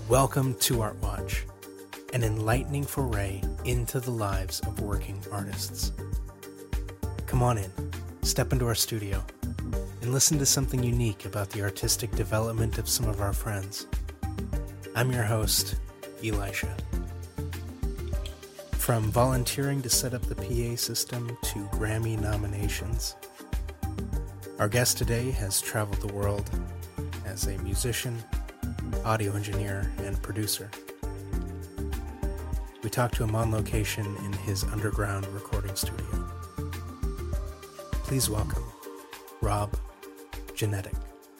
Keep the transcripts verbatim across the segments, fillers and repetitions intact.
Welcome to Art Watch, an enlightening foray into the lives of working artists. Come on in, step into our studio, and listen to something unique about the artistic development of some of our friends. I'm your host, Elisha. From volunteering to set up the P A system to Grammy nominations, our guest today has traveled the world as a musician, audio engineer, and producer. We talked to him on location in his underground recording studio. Please welcome Rob Genetic.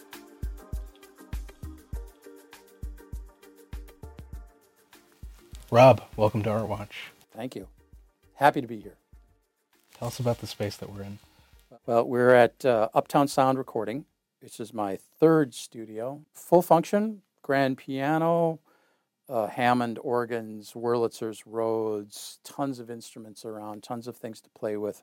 Rob, welcome to Art Watch. Thank you. Happy to be here. Tell us about the space that we're in. Well, we're at uh, Uptown Sound Recording. This is my third studio. Full function, grand piano, uh, Hammond organs, Wurlitzers, Rhodes, tons of instruments around, tons of things to play with.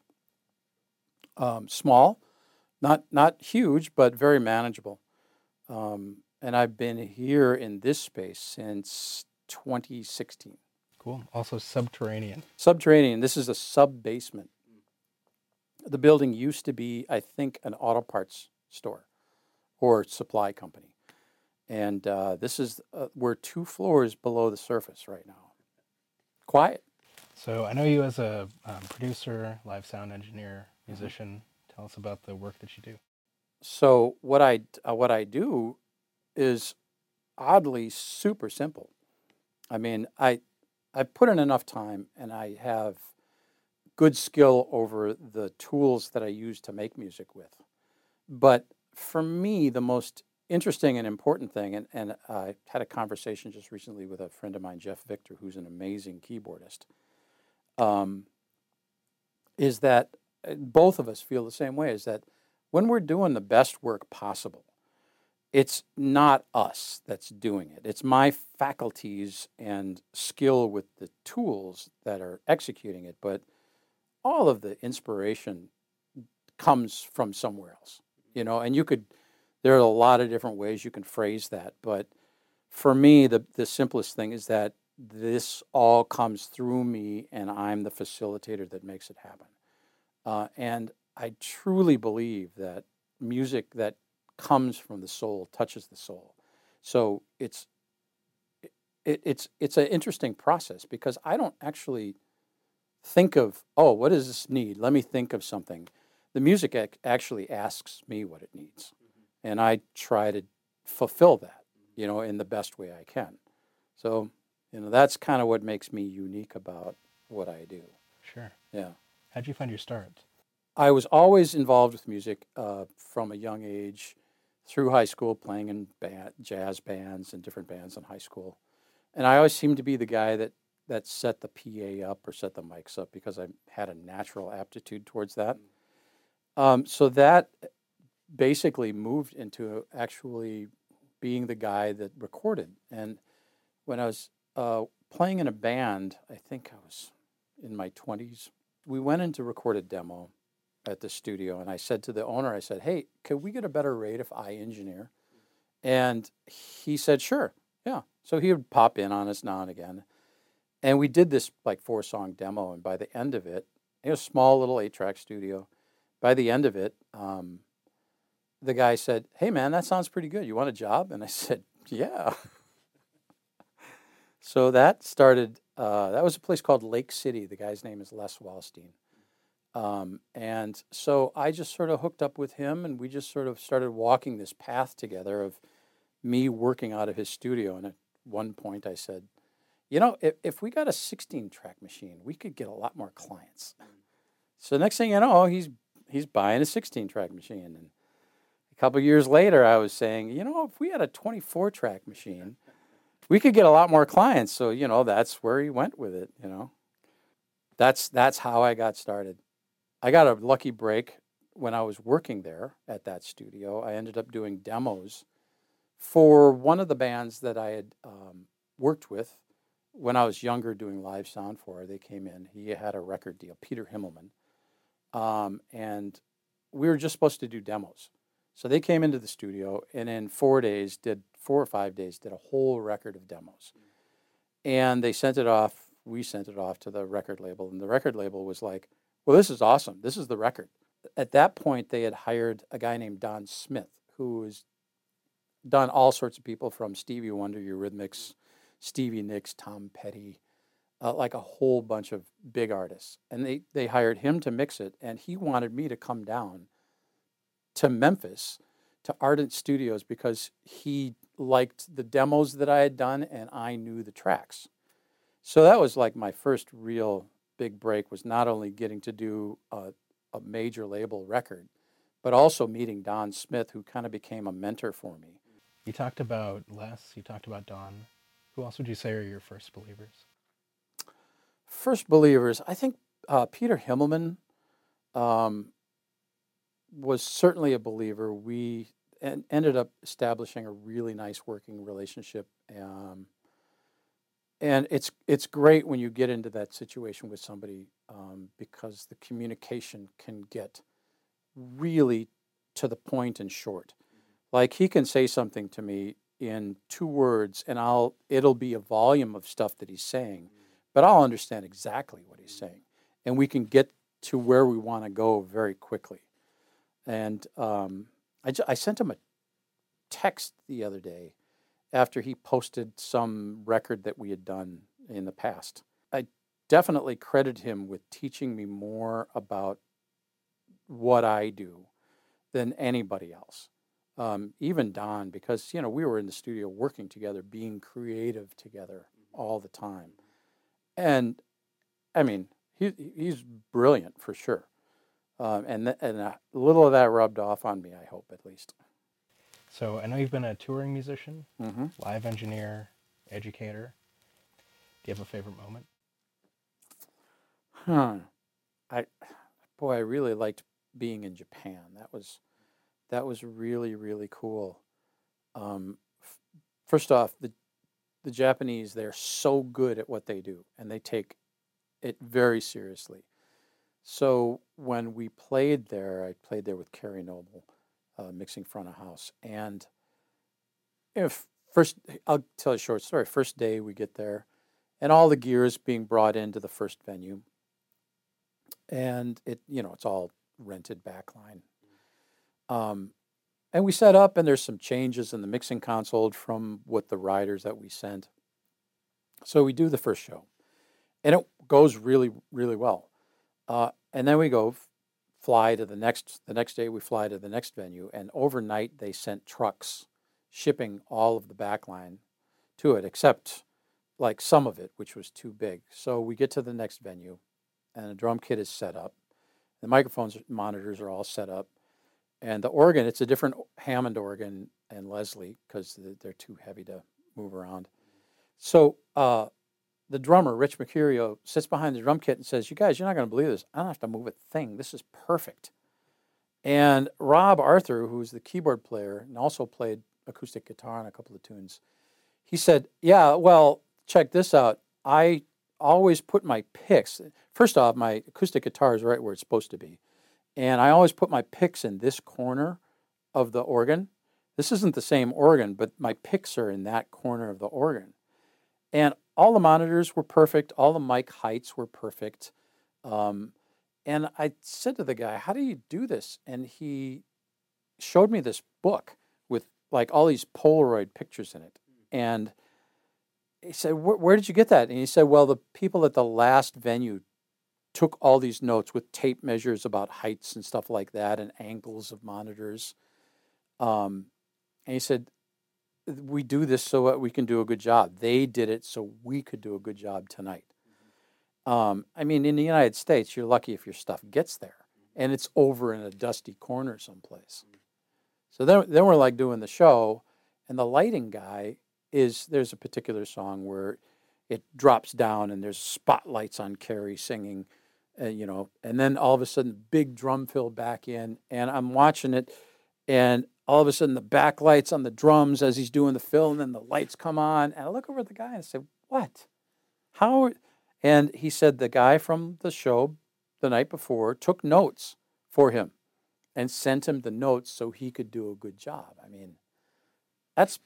Um, small, not not huge, but very manageable. Um, and I've been here in this space since twenty sixteen. Cool. Also subterranean. Subterranean. This is a sub-basement. The building used to be, I think, an auto parts store or supply company. And uh, this is, uh, we're two floors below the surface right now. Quiet. So I know you as a um, producer, live sound engineer, musician. Tell us about the work that you do. So what I, uh, what I do is oddly super simple. I mean, I, I put in enough time and I have good skill over the tools that I use to make music with. But for me, the most interesting and important thing, and, and I had a conversation just recently with a friend of mine, Jeff Victor, who's an amazing keyboardist, um, is that both of us feel the same way, is that when we're doing the best work possible, it's not us that's doing it. It's my faculties and skill with the tools that are executing it, but all of the inspiration comes from somewhere else, you know, and you could, there are a lot of different ways you can phrase that, but for me, the, the simplest thing is that this all comes through me and I'm the facilitator that makes it happen. Uh, and I truly believe that music that comes from the soul touches the soul. So it's, it, it's, it's an interesting process because I don't actually think of, oh, what does this need? Let me think of something. The music ac- actually asks me what it needs. Mm-hmm. And I try to fulfill that, you know, in the best way I can. So, you know, that's kind of what makes me unique about what I do. Sure. Yeah. How'd you find your start? I was always involved with music uh, from a young age, through high school, playing in band, jazz bands and different bands in high school. And I always seemed to be the guy that that set the P A up or set the mics up because I had a natural aptitude towards that. Um, so that basically moved into actually being the guy that recorded. And when I was uh, playing in a band, I think I was in my twenties, we went in to record a demo at the studio. And I said to the owner, I said, hey, could we get a better rate if I engineer? And he said, sure, yeah. So he would pop in on us now and again. And we did this like four song demo. And by the end of it, it was a small little eight track studio. By the end of it, um, the guy said, hey man, that sounds pretty good. You want a job? And I said, yeah. So that started, uh, that was a place called Lake City. The guy's name is Les Wallstein. Um, and so I just sort of hooked up with him and we just sort of started walking this path together of me working out of his studio. And at one point I said, you know, if, if we got a sixteen track machine, we could get a lot more clients. So next thing you know, he's he's buying a sixteen track machine. And a couple of years later, I was saying, you know, if we had a twenty-four track machine, we could get a lot more clients. So, you know, that's where he went with it, you know. That's that's how I got started. I got a lucky break when I was working there at that studio. I ended up doing demos for one of the bands that I had um, worked with when I was younger doing live sound for. They came in. He had a record deal, Peter Himmelman. Um, and we were just supposed to do demos. So they came into the studio and in four days did four or five days, did a whole record of demos. And they sent it off, we sent it off to the record label, and the record label was like, well, this is awesome. This is the record. At that point, they had hired a guy named Don Smith, who has done all sorts of people from Stevie Wonder, Eurythmics, Stevie Nicks, Tom Petty, uh, like a whole bunch of big artists. And they, they hired him to mix it, and he wanted me to come down to Memphis, to Ardent Studios, because he liked the demos that I had done, and I knew the tracks. So that was like my first real big break, was not only getting to do a, a major label record, but also meeting Don Smith, who kind of became a mentor for me. You talked about Les, you talked about Don. Who else would you say are your first believers? First believers, I think uh, Peter Himmelman um, was certainly a believer. We en- ended up establishing a really nice working relationship. Um, and it's it's great when you get into that situation with somebody um, because the communication can get really to the point and short. Like, he can say something to me in two words, and I'll it'll be a volume of stuff that he's saying, but I'll understand exactly what he's saying, and we can get to where we want to go very quickly. And um, I, I sent him a text the other day after he posted some record that we had done in the past. I definitely credit him with teaching me more about what I do than anybody else. Um, even Don, because, you know, we were in the studio working together, being creative together all the time. And, I mean, he he's brilliant for sure. Um, and th- and a little of that rubbed off on me, I hope, at least. So I know you've been a touring musician, Mm-hmm. live engineer, educator. Do you have a favorite moment? Huh. I, boy, I really liked being in Japan. That was, that was really, really cool. Um, f- first off, the the Japanese, they're so good at what they do, and they take it very seriously. So when we played there, I played there with Carrie Noble, uh, mixing front of house. And if first, I'll tell you a short story. First day we get there, and all the gear is being brought into the first venue, and it, you know, it's all rented backline. Um, and we set up, and there's some changes in the mixing console from what the riders that we sent. So we do the first show, and it goes really, really well. Uh, and then we go f- fly to the next, the next day we fly to the next venue, and overnight they sent trucks shipping all of the backline to it, except like some of it, which was too big. So we get to the next venue, and the drum kit is set up. The microphones, monitors are all set up. And the organ, it's a different Hammond organ and Leslie, because they're too heavy to move around. So uh, the drummer, Rich Mercurio, sits behind the drum kit and says, "You guys, you're not going to believe this. I don't have to move a thing. This is perfect." And Rob Arthur, who's the keyboard player and also played acoustic guitar on a couple of tunes, he said, "Yeah, well, check this out. I always put my picks, first off, my acoustic guitar is right where it's supposed to be. And I always put my picks in this corner of the organ. This isn't the same organ, but my picks are in that corner of the organ. And all the monitors were perfect. All the mic heights were perfect. Um, and I said to the guy, "How do you do this?" And he showed me this book with like all these Polaroid pictures in it. And he said, "Where, where did you get that?" And he said, "Well, the people at the last venue took all these notes with tape measures about heights and stuff like that and angles of monitors." Um, and he said, "We do this so that we can do a good job. They did it so we could do a good job tonight." Mm-hmm. Um, I mean, in the United States, you're lucky if your stuff gets there, and it's over in a dusty corner someplace. Mm-hmm. So then, then we're like doing the show, and the lighting guy is, there's a particular song where it drops down and there's spotlights on Carrie singing. Uh, you know, and then all of a sudden, big drum fill back in, and I'm watching it, and all of a sudden, the backlights on the drums as he's doing the fill, and then the lights come on, and I look over at the guy and I say, "What? How?" And he said the guy from the show the night before took notes for him and sent him the notes so he could do a good job. I mean, that's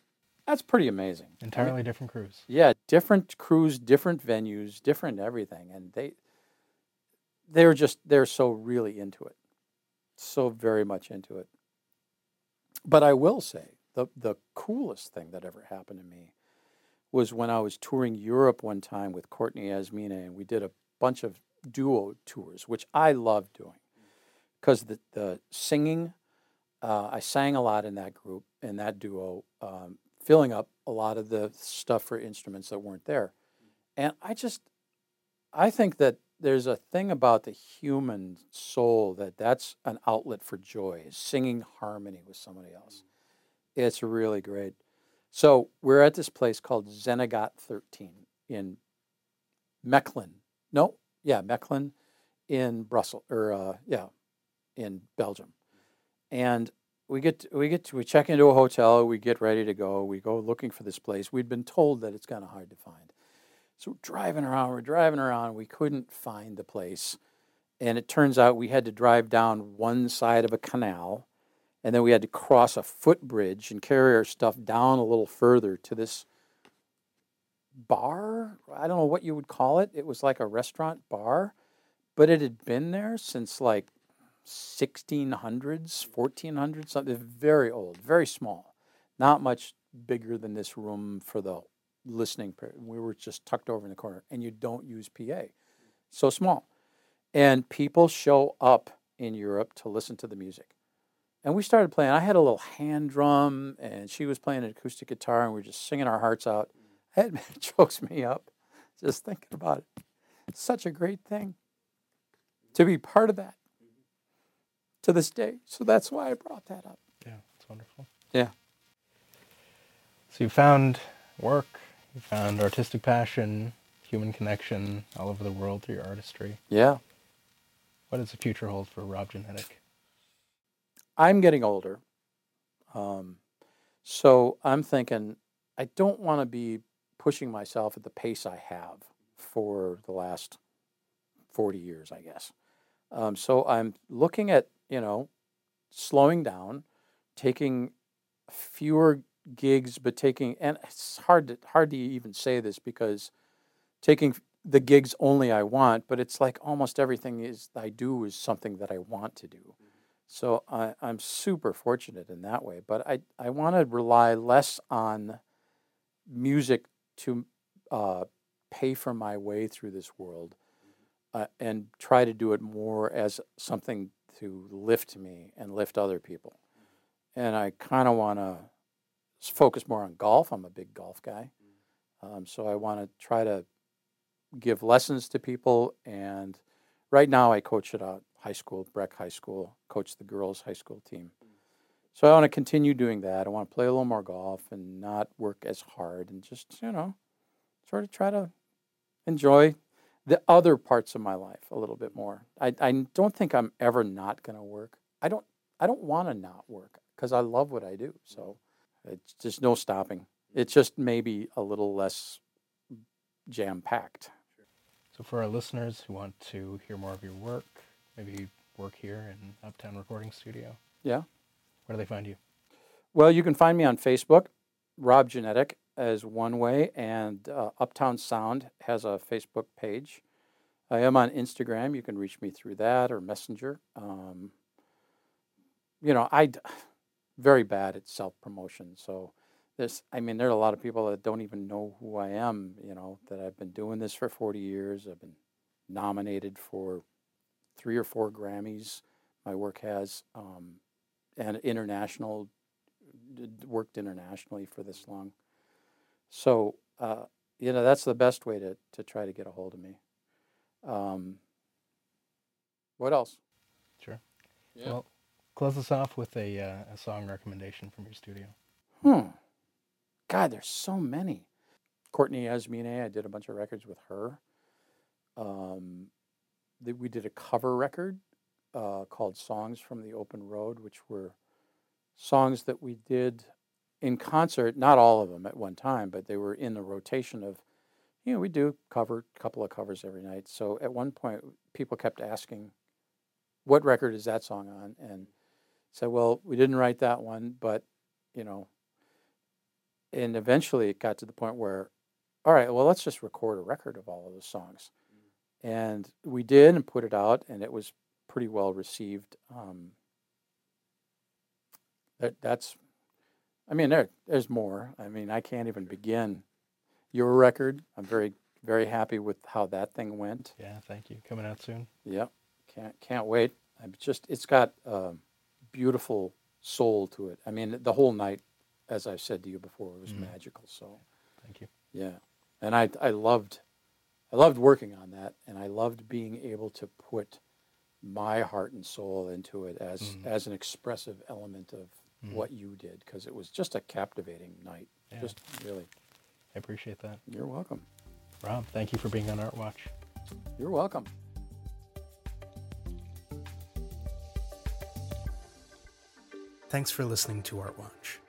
That's pretty amazing. Entirely I mean, different crews. yeah, different crews, different venues, different everything, and they they're just they're so really into it, so very much into it. But I will say the the coolest thing that ever happened to me was when I was touring Europe one time with Courtney Asmina, and we did a bunch of duo tours, which I love doing because the the singing. Uh, I sang a lot in that group, in that duo, um, filling up a lot of the stuff for instruments that weren't there. And I just, I think that there's a thing about the human soul that that's an outlet for joy, is singing harmony with somebody else. It's really great. So we're at this place called Zenegat thirteen in Mechelen. No, yeah, Mechelen in Brussels, or uh, yeah, in Belgium. And we get to, we get to, we check into a hotel. We get ready to go. We go looking for this place. We'd been told that it's kind of hard to find. So we're driving around. We're driving around. We couldn't find the place, and it turns out we had to drive down one side of a canal, and then we had to cross a footbridge and carry our stuff down a little further to this bar. I don't know what you would call it. It was like a restaurant bar, but it had been there since like sixteen hundreds, fourteen hundreds, something very old, very small, not much bigger than this room for the listening. We were just tucked over in the corner, and you don't use P A, so small. And people show up in Europe to listen to the music. And we started playing. I had a little hand drum, and she was playing an acoustic guitar, and we were just singing our hearts out. It chokes me up just thinking about it. It's such a great thing to be part of that to this day. So that's why I brought that up. Yeah, it's wonderful. Yeah. So you found work, you found artistic passion, human connection all over the world through your artistry. Yeah. What does the future hold for Rob Genadek? I'm getting older. Um, so I'm thinking I don't want to be pushing myself at the pace I have for the last forty years, I guess. Um, so I'm looking at, you know, slowing down, taking fewer gigs, but taking, and it's hard to, hard to even say this because taking the gigs only I want, but it's like almost everything is I do is something that I want to do. So I, I'm super fortunate in that way, but I, I want to rely less on music to uh, pay for my way through this world uh, and try to do it more as something to lift me and lift other people. And I kind of want to focus more on golf. I'm a big golf guy. Um, so I want to try to give lessons to people. And right now I coach at a high school, Breck High School, coach the girls' high school team. So I want to continue doing that. I want to play a little more golf and not work as hard and just, you know, sort of try to enjoy the other parts of my life a little bit more. I, I don't think I'm ever not going to work. I don't I don't want to not work because I love what I do. So it's just no stopping. It's just maybe a little less jam-packed. So for our listeners who want to hear more of your work, maybe work here in Uptown Recording Studio, Yeah. where do they find you? Well, you can find me on Facebook. Rob Genadek as one way, and uh, Uptown Sound has a Facebook page. I am on Instagram. You can reach me through that or Messenger. Um, you know, I very bad at self-promotion. So there's, I mean, there are a lot of people that don't even know who I am, you know, that I've been doing this for forty years. I've been nominated for three or four Grammys. My work has, um, and international, worked internationally for this long. So, uh, you know, that's the best way to, to try to get a hold of me. Um, what else? Sure. Yeah. Well, close us off with a, uh, a song recommendation from your studio. Hmm. God, there's so many. Courtney Asmine, I did a bunch of records with her. Um, the, we did a cover record uh, called Songs from the Open Road, which were songs that we did in concert, not all of them at one time, but they were in the rotation of, you know, we do cover, a couple of covers every night. So at one point, people kept asking, what record is that song on? And said, well, we didn't write that one, but, you know, and eventually it got to the point where, all right, well, let's just record a record of all of those songs. And we did and put it out, and it was pretty well received. Um, that that's, I mean, there there's more. I mean, I can't even begin. Your record, I'm very very happy with how that thing went. Yeah, thank you. Coming out soon. Yep, can't can't wait. I'm just it's got a beautiful soul to it. I mean, the whole night, as I've said to you before, it was mm. magical. So, thank you. Yeah, and I I loved. I loved working on that, and I loved being able to put my heart and soul into it as mm. as an expressive element of mm. what you did, because it was just a captivating night. Yeah. Just really. I appreciate that. You're welcome. Rob, thank you for being on Art Watch. You're welcome. Thanks for listening to Art Watch.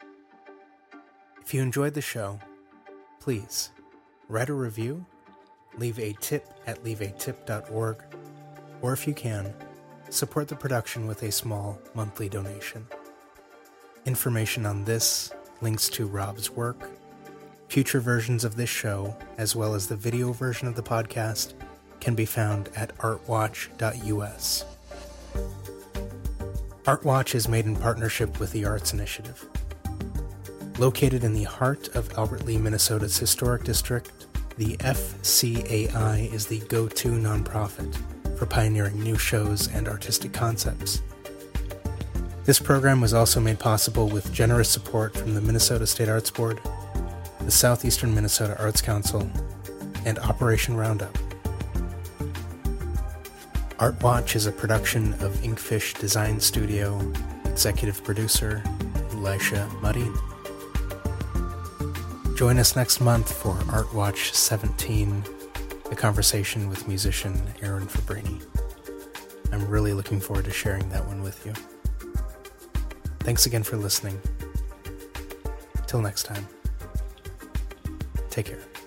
If you enjoyed the show, please write a review, leave a tip at leave a tip dot org, or if you can, support the production with a small monthly donation. Information on this, links to Rob's work, future versions of this show, as well as the video version of the podcast, can be found at artwatch dot u s. Artwatch is made in partnership with the Arts Initiative. Located in the heart of Albert Lea, Minnesota's historic district, the F C A I is the go-to nonprofit for pioneering new shows and artistic concepts. This program was also made possible with generous support from the Minnesota State Arts Board, the Southeastern Minnesota Arts Council, and Operation Roundup. Art Watch is a production of Inkfish Design Studio, executive producer Elisha Marin. Join us next month for Art Watch seventeen, a conversation with musician Aaron Fabrini. I'm really looking forward to sharing that one with you. Thanks again for listening. Till next time, take care.